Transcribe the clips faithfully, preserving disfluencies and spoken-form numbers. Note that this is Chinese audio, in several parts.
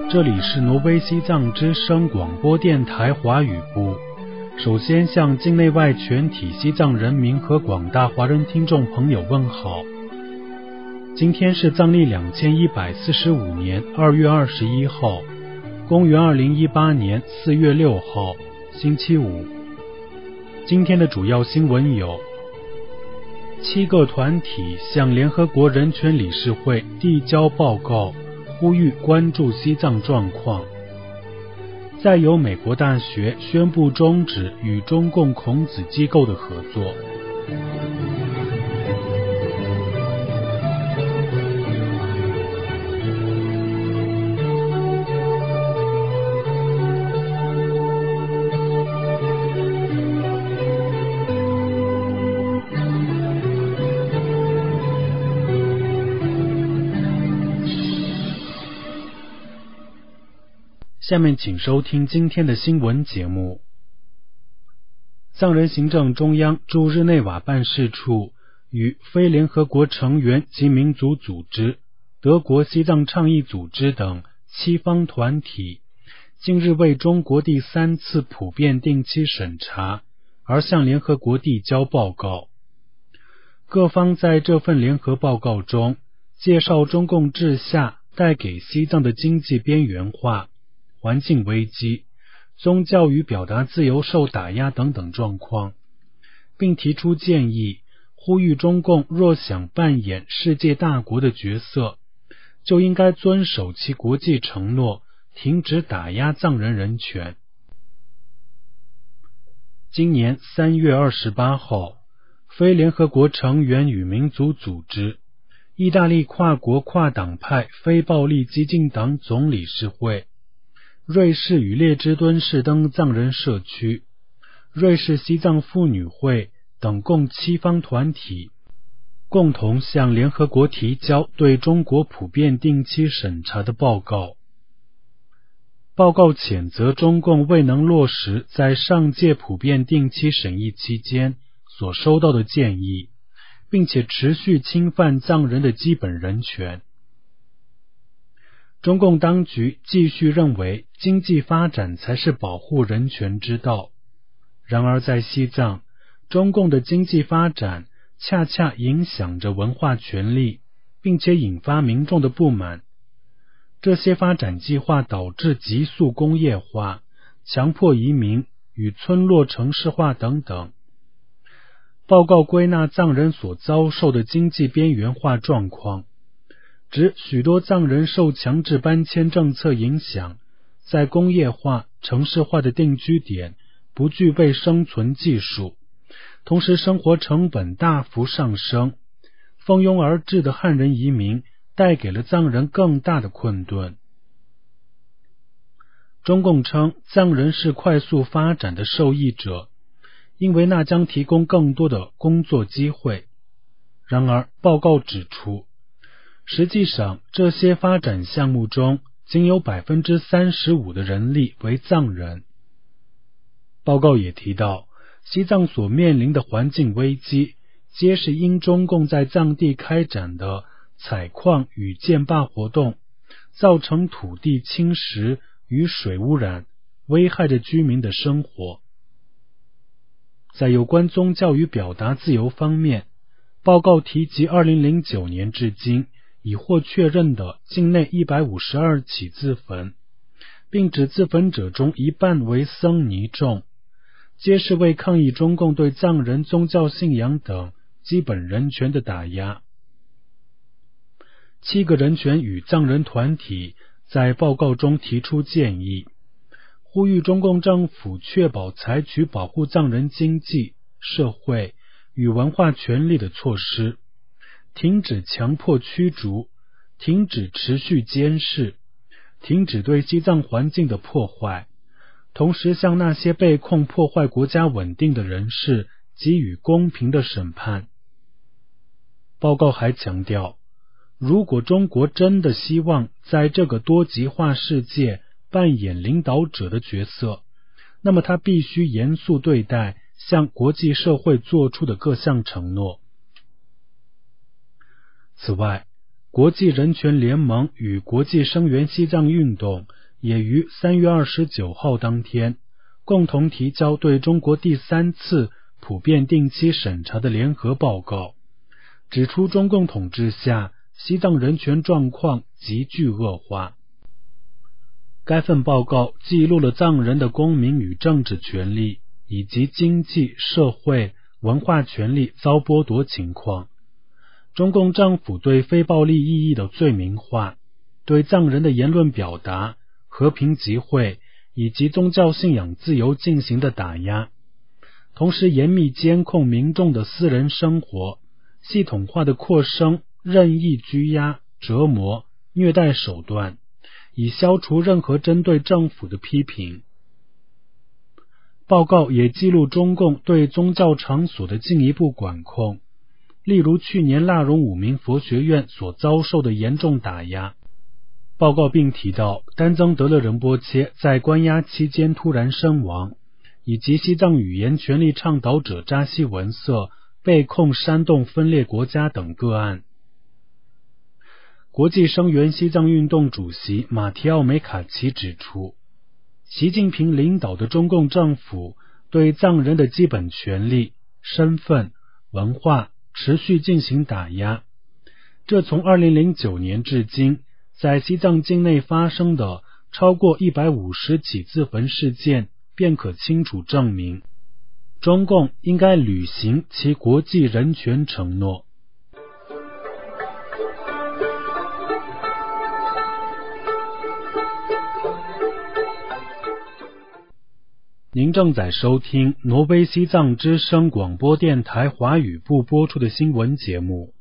这里是挪威西藏之声广播电台华语部。首先向境内外全体西藏人民和广大华人听众朋友问好。今天是藏历两千一百四十五年二月二十一号，公元二零一八年四月六号，星期五。今天的主要新闻有：七个团体向联合国人权理事会递交报告，呼吁关注西藏状况。再有美国大学宣布终止与中共孔子机构的合作。下面请收听今天的新闻节目。藏人行政中央驻日内瓦办事处与非联合国成员及民族组织、德国西藏倡议组织等七方团体近日为中国第三次普遍定期审查而向联合国递交报告。各方在这份联合报告中介绍中共治下带给西藏的经济边缘化、环境危机、宗教与表达自由受打压等等状况，并提出建议，呼吁中共若想扮演世界大国的角色，就应该遵守其国际承诺，停止打压藏人人权。今年三月二十八号，非联合国成员与民族组织、意大利跨国跨党派非暴力激进党总理事会、瑞士与列支敦士登藏人社区、瑞士西藏妇女会等共七方团体共同向联合国提交对中国普遍定期审查的报告。报告谴责中共未能落实在上届普遍定期审议期间所收到的建议，并且持续侵犯藏人的基本人权。中共当局继续认为经济发展才是保护人权之道，然而在西藏，中共的经济发展恰恰影响着文化权利，并且引发民众的不满。这些发展计划导致急速工业化、强迫移民与村落城市化等等。报告归纳藏人所遭受的经济边缘化状况，指许多藏人受强制搬迁政策影响，在工业化、城市化的定居点不具备生存技术，同时生活成本大幅上升，蜂拥而至的汉人移民带给了藏人更大的困顿。中共称藏人是快速发展的受益者，因为那将提供更多的工作机会。然而，报告指出，实际上，这些发展项目中仅有 百分之三十五 的人力为藏人。报告也提到，西藏所面临的环境危机，皆是因中共在藏地开展的采矿与建坝活动，造成土地侵蚀与水污染，危害着居民的生活。在有关宗教与表达自由方面，报告提及二零零九年至今已获确认的境内一百五十二起自焚，并指自焚者中一半为僧尼众，皆是为抗议中共对藏人宗教信仰等基本人权的打压。七个人权与藏人团体在报告中提出建议，呼吁中共政府确保采取保护藏人经济、社会与文化权利的措施，停止强迫驱逐，停止持续监视，停止对西藏环境的破坏，同时向那些被控破坏国家稳定的人士给予公平的审判。报告还强调，如果中国真的希望在这个多极化世界扮演领导者的角色，那么他必须严肃对待向国际社会做出的各项承诺。此外， 国际人权联盟与国际声援西藏运动也于三月二十九号当天共同提交对中国第三次普遍定期审查的联合报告，指出中共统治下西藏人权状况急剧恶化。该份报告记录了藏人的公民与政治权利以及经济、社会、文化权利遭剥夺情况。中共政府对非暴力意义的罪名化，对藏人的言论表达、和平集会以及宗教信仰自由进行的打压，同时严密监控民众的私人生活，系统化的扩声任意拘押、折磨、虐待手段，以消除任何针对政府的批评。报告也记录中共对宗教场所的进一步管控，例如去年腊荣五明佛学院所遭受的严重打压。报告并提到丹增德勒仁波切在关押期间突然身亡，以及西藏语言权利倡导者扎西文色被控煽动分裂国家等个案。国际声援西藏运动主席马提奥梅卡奇指出，习近平领导的中共政府对藏人的基本权利、身份、文化持续进行打压，这从二零零九年至今在西藏境内发生的超过一百五十起自焚事件便可清楚证明，中共应该履行其国际人权承诺。您正在收听挪威西藏之声广播电台华语部播出的新闻节目。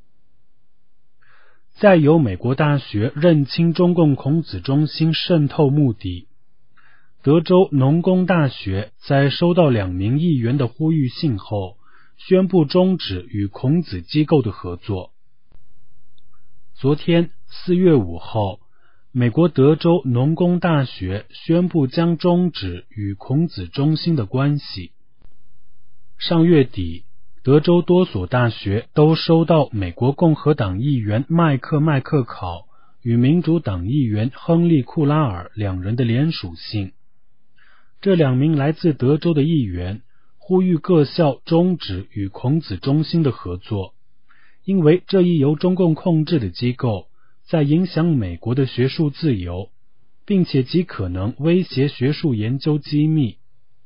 再有美国大学认清中共孔子中心渗透目的，德州农工大学在收到两名议员的呼吁信后，宣布终止与孔子机构的合作。昨天四月五号，美国德州农工大学宣布将终止与孔子中心的关系。上月底，德州多所大学都收到美国共和党议员麦克麦克考与民主党议员亨利库拉尔两人的联署信。这两名来自德州的议员呼吁各校终止与孔子中心的合作，因为这一由中共控制的机构在影响美国的学术自由，并且极可能威胁学术研究机密。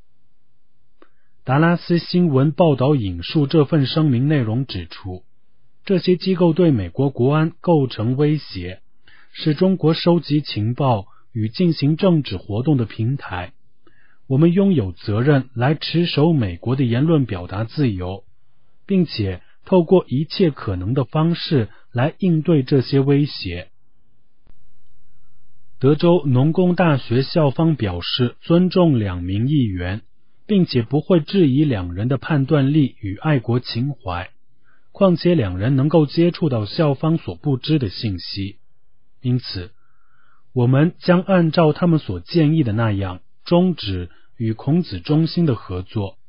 达拉斯新闻报道引述这份声明内容指出，这些机构对美国国安构成威胁，是中国收集情报与进行政治活动的平台。我们拥有责任来持守美国的言论表达自由，并且透过一切可能的方式来应对这些威胁。德州农工大学校方表示尊重两名议员，并且不会质疑两人的判断力与爱国情怀，况且两人能够接触到校方所不知的信息，因此我们将按照他们所建议的那样终止与孔子中心的合作。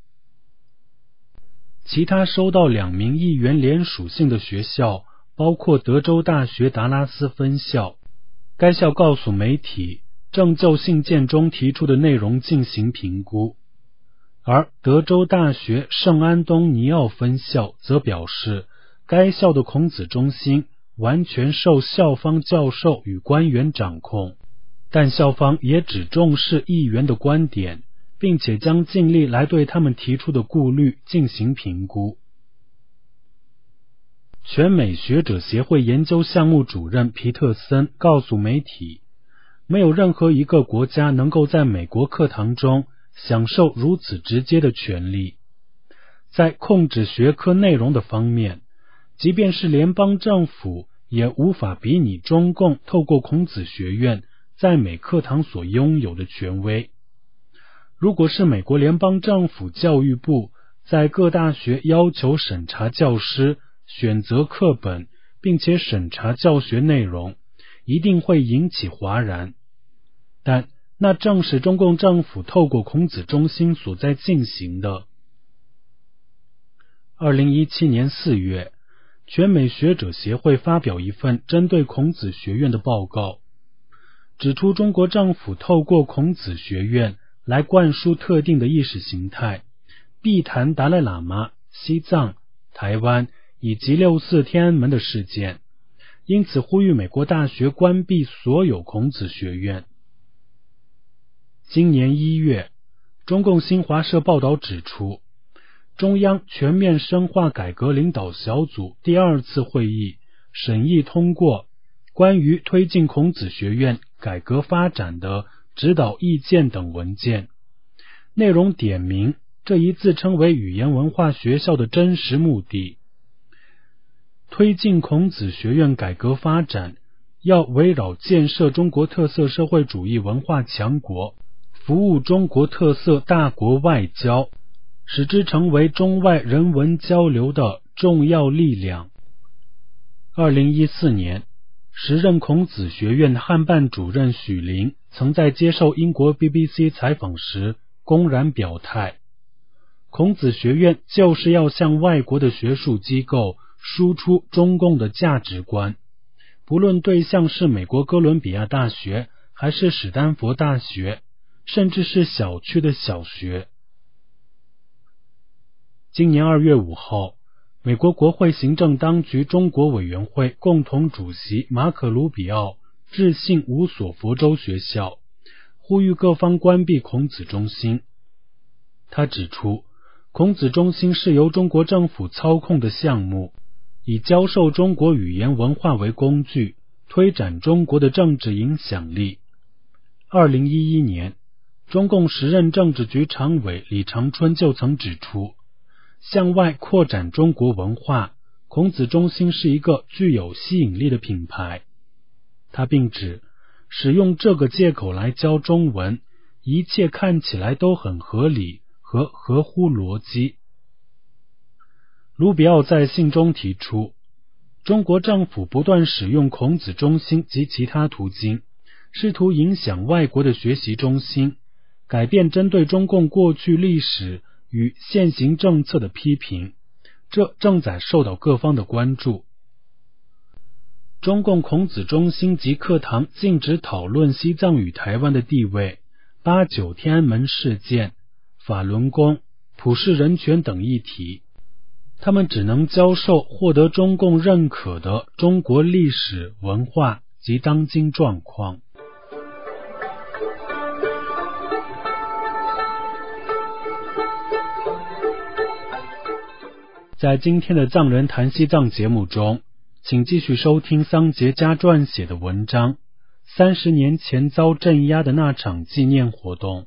其他收到两名议员联署信的学校包括德州大学达拉斯分校，该校告诉媒体正就信件中提出的内容进行评估，而德州大学圣安东尼奥分校则表示，该校的孔子中心完全受校方教授与官员掌控，但校方也只重视议员的观点，并且将尽力来对他们提出的顾虑进行评估。全美学者协会研究项目主任皮特森告诉媒体，没有任何一个国家能够在美国课堂中享受如此直接的权利。在控制学科内容的方面，即便是联邦政府也无法比拟中共透过孔子学院在美课堂所拥有的权威。如果是美国联邦政府教育部在各大学要求审查教师选择课本，并且审查教学内容，一定会引起哗然。但那正是中共政府透过孔子中心所在进行的。二零一七年四月， 全美学者协会发表一份针对孔子学院的报告，指出中国政府透过孔子学院来灌输特定的意识形态，避谈达赖喇嘛、西藏、台湾以及六四天安门的事件，因此呼吁美国大学关闭所有孔子学院。今年一月，中共新华社报道指出，中央全面深化改革领导小组第二次会议审议通过关于推进孔子学院改革发展的指导意见等文件，内容点明这一自称为语言文化学校的真实目的。推进孔子学院改革发展，要围绕建设中国特色社会主义文化强国，服务中国特色大国外交，使之成为中外人文交流的重要力量。二零一四年，时任孔子学院汉办主任许林曾在接受英国 B B C 采访时公然表态，孔子学院就是要向外国的学术机构输出中共的价值观，不论对象是美国哥伦比亚大学还是史丹佛大学，甚至是小区的小学。今年二月五号，美国国会行政当局中国委员会共同主席马可·卢比奥致信五所佛州学校，呼吁各方关闭孔子中心。他指出，孔子中心是由中国政府操控的项目，以教授中国语言文化为工具，推展中国的政治影响力。二零一一年，中共时任政治局常委李长春就曾指出，向外扩展中国文化，孔子中心是一个具有吸引力的品牌。他并指，使用这个借口来教中文，一切看起来都很合理和合乎逻辑。卢比奥在信中提出，中国政府不断使用孔子中心及其他途径，试图影响外国的学习中心，改变针对中共过去历史与现行政策的批评，这正在受到各方的关注。中共孔子中心及课堂禁止讨论西藏与台湾的地位、八九天安门事件、法轮功、普世人权等议题，他们只能教授获得中共认可的中国历史文化及当今状况。在今天的藏人谈西藏节目中，请继续收听桑杰家撰写的文章，三十年前遭镇压的那场纪念活动。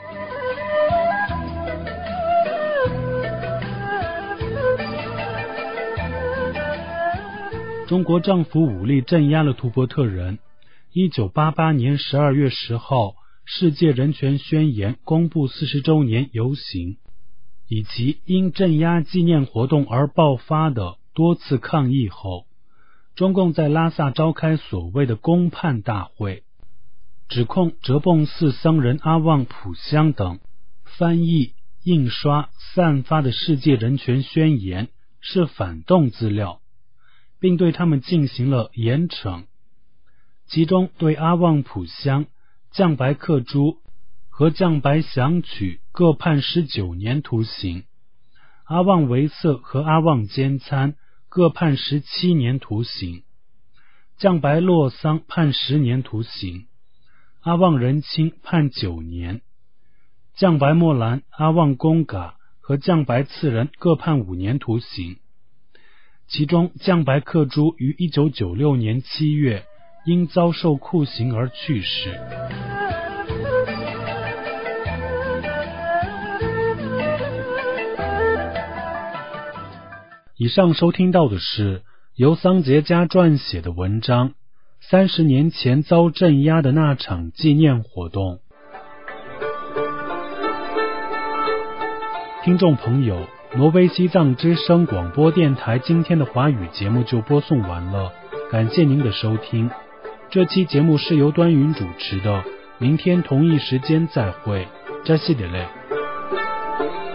中国政府武力镇压了图伯特人。一九八八年十二月十号，世界人权宣言公布四十周年游行，以及因镇压纪念活动而爆发的多次抗议后，中共在拉萨召开所谓的公判大会，指控哲蚌寺僧人阿旺普香等翻译、印刷、散发的世界人权宣言是反动资料，并对他们进行了严惩。其中对阿旺普香、降白克珠和降白祥曲各判十九年徒刑，阿旺维瑟和阿旺坚参各判十七年徒刑，降白洛桑判十年徒刑，阿旺仁钦判九年，降白莫兰、阿旺公嘎和降白次仁各判五年徒刑。其中降白克珠于一九九六年七月因遭受酷刑而去世。以上收听到的是由桑杰家撰写的文章，三十年前遭镇压的那场纪念活动。听众朋友，挪威西藏之声广播电台今天的华语节目就播送完了，感谢您的收听。这期节目是由端云主持的，明天同一时间再会，扎西德勒。